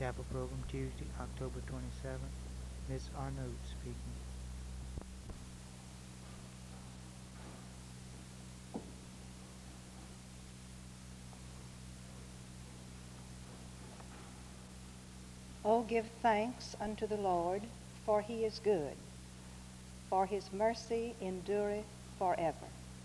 Chapel Program Tuesday, October 27th. Ms. Arnaud speaking. O give thanks unto the Lord, for he is good, for his mercy endureth forever.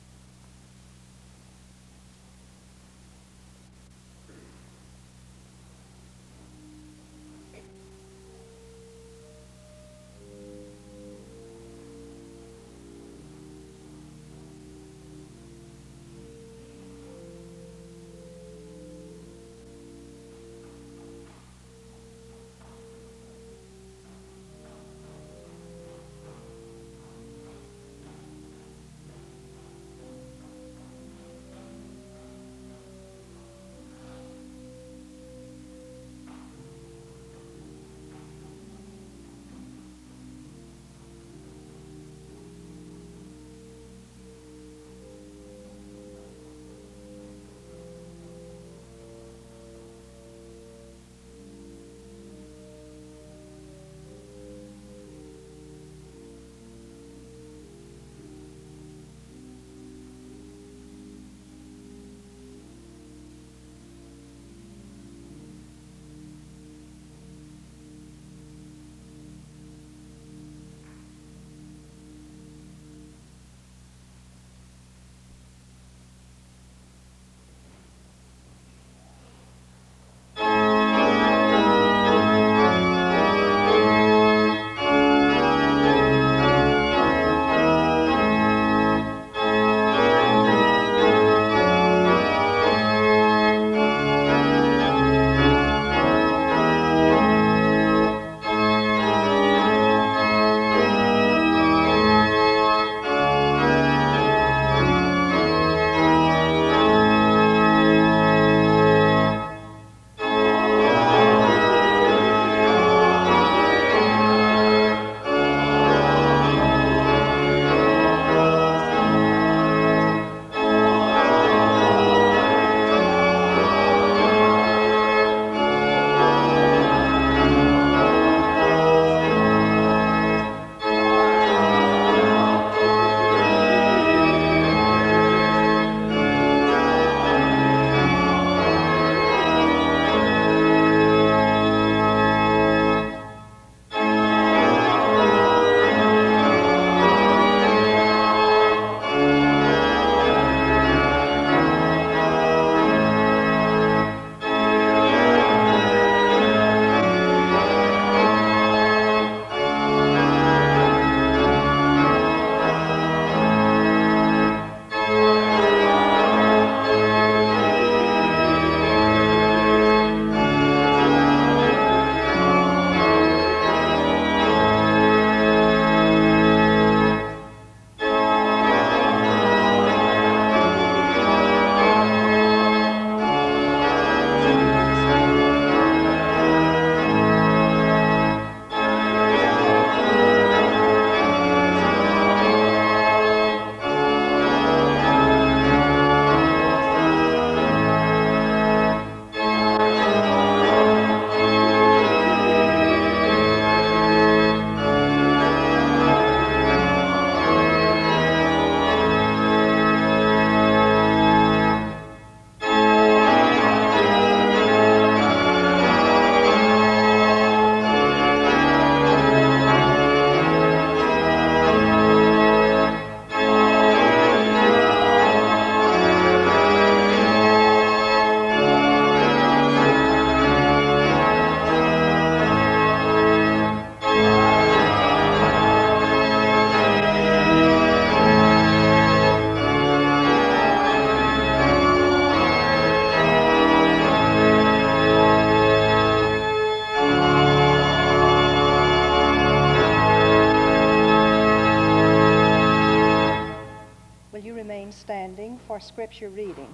Will you remain standing for scripture reading?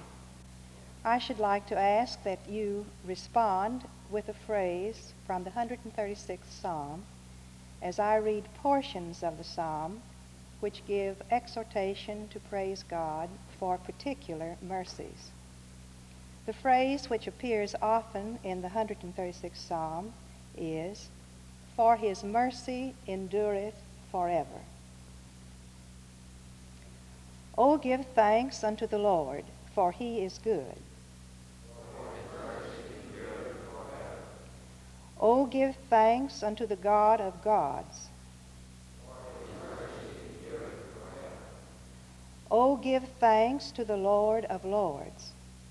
I should like to ask that you respond with a phrase from the 136th Psalm as I read portions of the psalm which give exhortation to praise God for particular mercies. The phrase which appears often in the 136th Psalm is, "For his mercy endureth forever." O give thanks unto the Lord, for he is good. O give thanks unto the God of gods. O give thanks to the Lord of lords.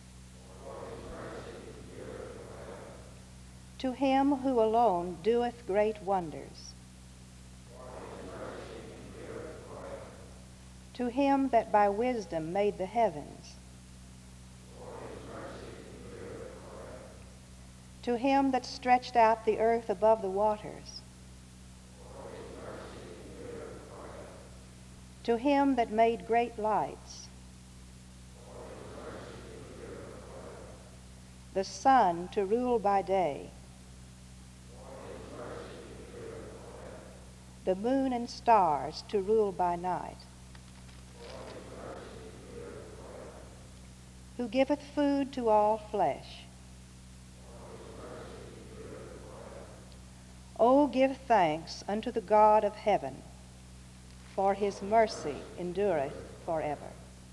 To him who alone doeth great wonders. To him that by wisdom made the heavens. To him that stretched out the earth above the waters. To him that made great lights. The sun to rule by day. The moon and stars to rule by night. Who giveth food to all flesh. O give thanks unto the God of heaven, for his mercy endureth forever.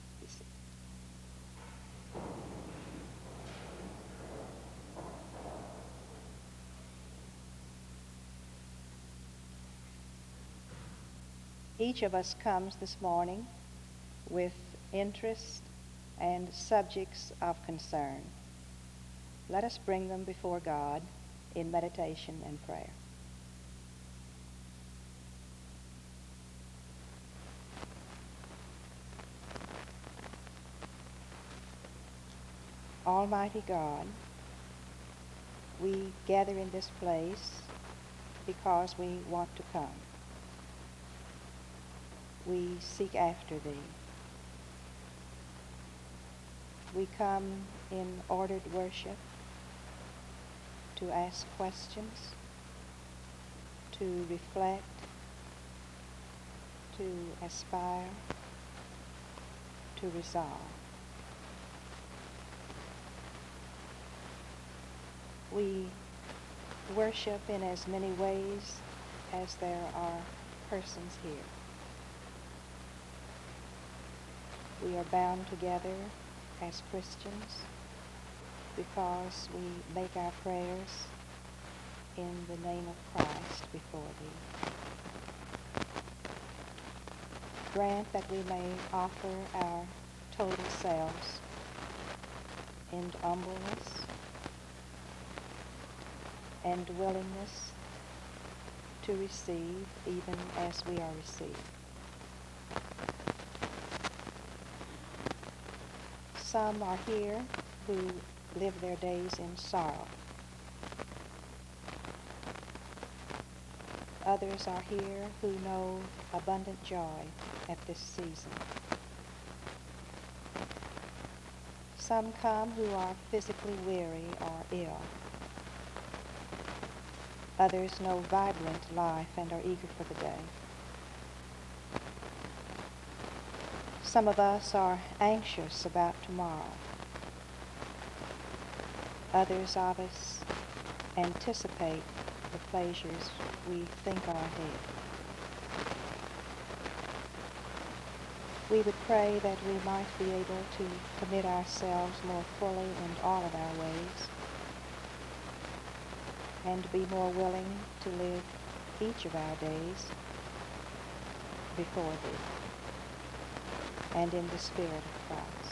Each of us comes this morning with interests and subjects of concern. Let us bring them before God in meditation and prayer. Almighty God, we gather in this place because we want to come. We seek after Thee. We come in ordered worship to ask questions, to reflect, to aspire, to resolve. We worship in as many ways as there are persons here. We are bound together as Christians because we make our prayers in the name of Christ before Thee. Grant that we may offer our total selves in humbleness and willingness to receive even as we are received. Some are here who live their days in sorrow. Others are here who know abundant joy at this season. Some come who are physically weary or ill. Others know vibrant life and are eager for the day. Some of us are anxious about tomorrow. Others of us anticipate the pleasures we think are ahead. We would pray that we might be able to commit ourselves more fully in all of our ways and be more willing to live each of our days before Thee and in the Spirit of Christ.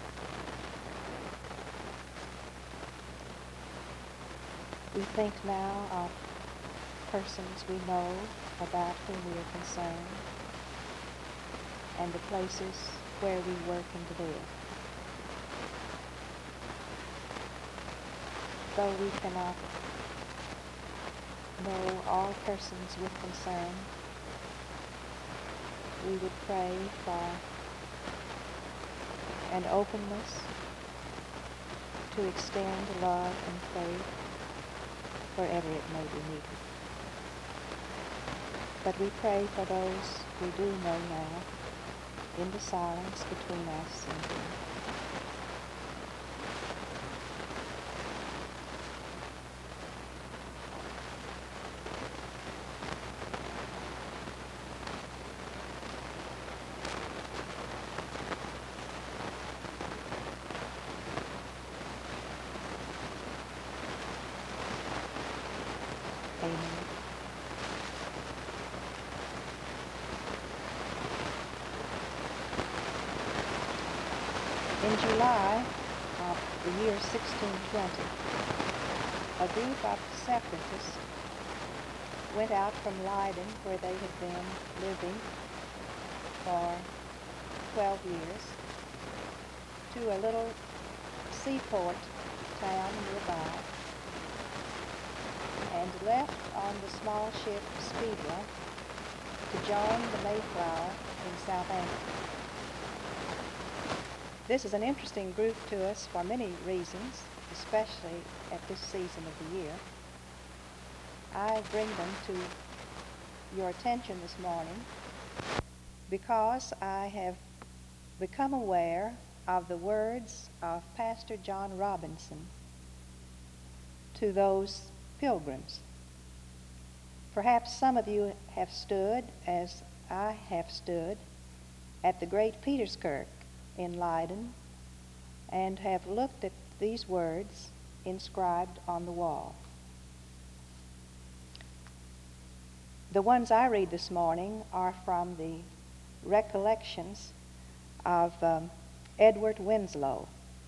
We think now of persons we know about whom we are concerned and the places where we work and live. Though we cannot know all persons with concern, we would pray for an openness to extend love and faith wherever it may be needed. But we pray for those we do know now in the silence between us and Him. Amen. In July of the year 1620, a group of separatists went out from Leiden, where they had been living for 12 years, to a little seaport town nearby, and left on the small ship Speedwell to join the Mayflower in Southampton. This is an interesting group to us for many reasons, especially at this season of the year. I bring them to your attention this morning because I have become aware of the words of Pastor John Robinson to those pilgrims. Perhaps some of you have stood, as I have stood, at the great Peterskirk in Leiden and have looked at these words inscribed on the wall. The ones I read this morning are from the recollections of Edward Winslow.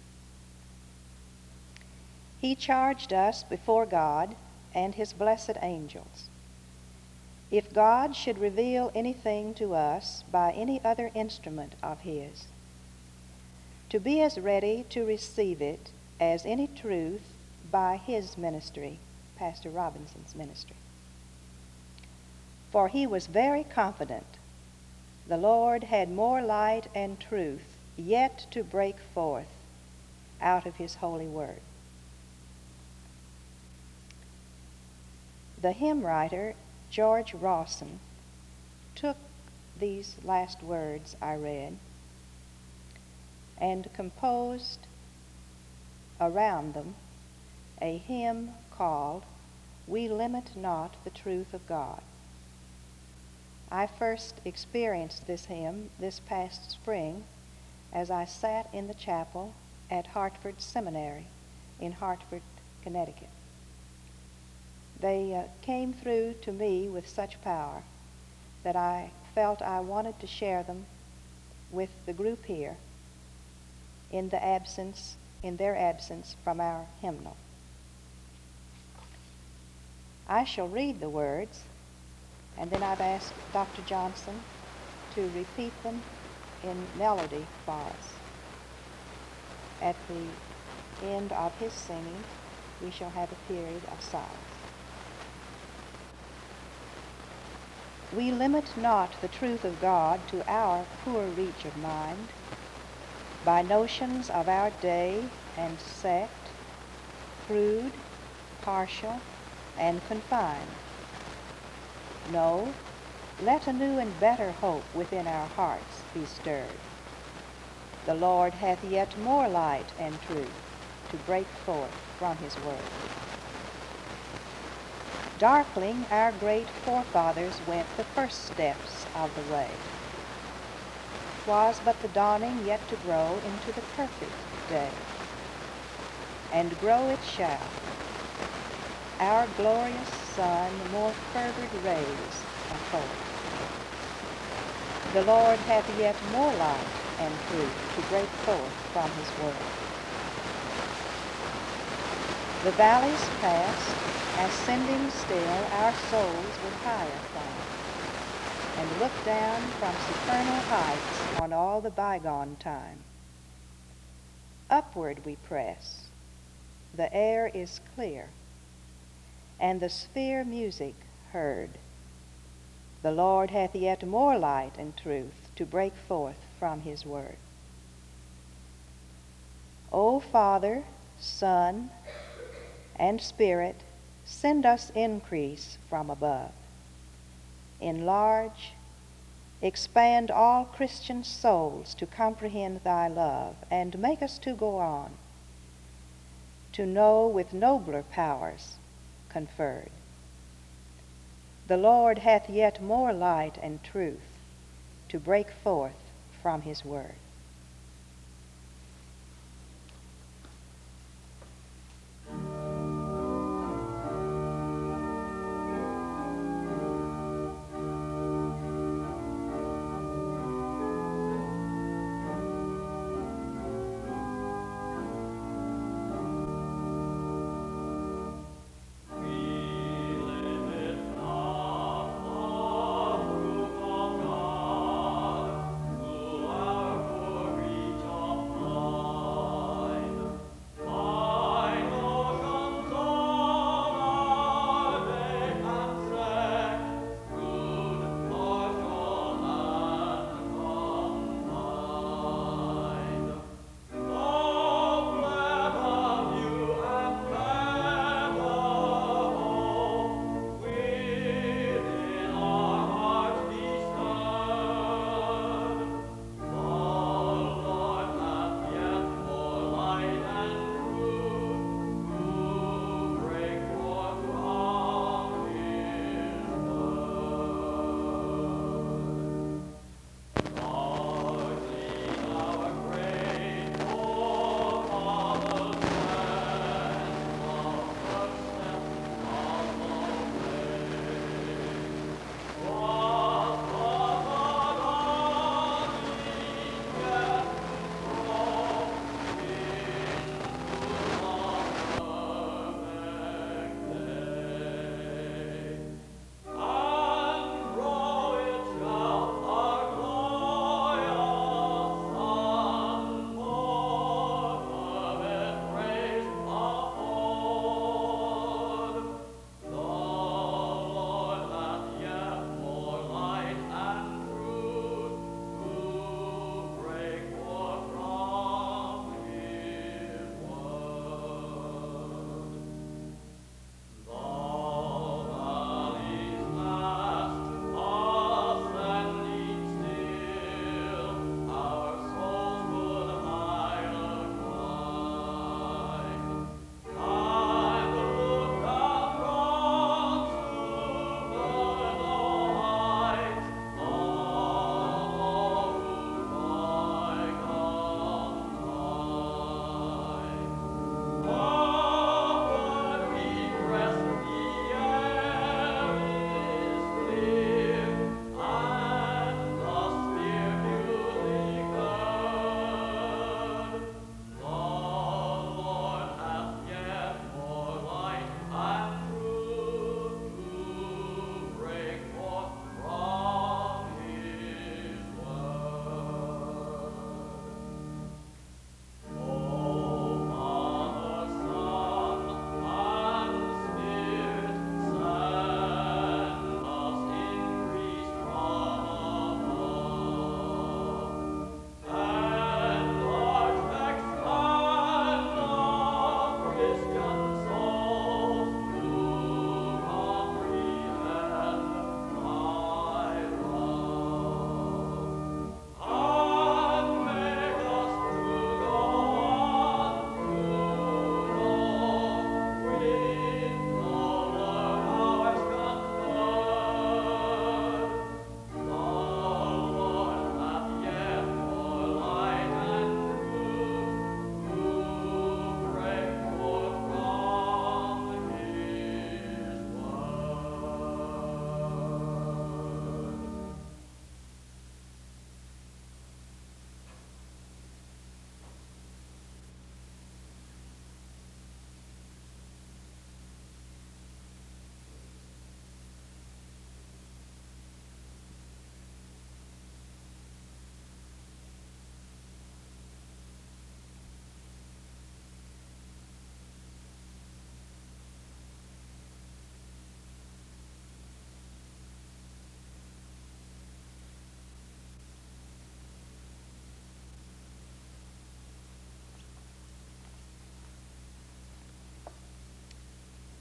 He charged us before God and his blessed angels, if God should reveal anything to us by any other instrument of his, to be as ready to receive it as any truth by his ministry, Pastor Robinson's ministry. For he was very confident the Lord had more light and truth yet to break forth out of his holy word. The hymn writer, George Rawson, took these last words I read and composed around them a hymn called "We Limit Not the Truth of God." I first experienced this hymn this past spring as I sat in the chapel at Hartford Seminary in Hartford, Connecticut. They came through to me with such power that I felt I wanted to share them with the group here in their absence from our hymnal. I shall read the words, and then I've asked Dr. Johnson to repeat them in melody for us. At the end of his singing, we shall have a period of silence. We limit not the truth of God to our poor reach of mind by notions of our day and sect, crude, partial, and confined. No, let a new and better hope within our hearts be stirred. The Lord hath yet more light and truth to break forth from his word. Darkling, our great forefathers went the first steps of the way. 'Twas but the dawning yet to grow into the perfect day. And grow it shall. Our glorious sun more fervid rays afford. The Lord hath yet more light and truth to break forth from his word. The valleys past, ascending still, our souls would higher climb, and look down from supernal heights on all the bygone time. Upward we press, the air is clear, and the sphere music heard. The Lord hath yet more light and truth to break forth from his word. O Father, Son, and Spirit, send us increase from above. Enlarge, expand all Christian souls to comprehend thy love, and make us to go on, to know with nobler powers conferred. The Lord hath yet more light and truth to break forth from his word.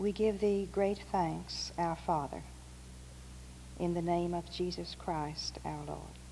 We give thee great thanks, our Father, in the name of Jesus Christ, our Lord.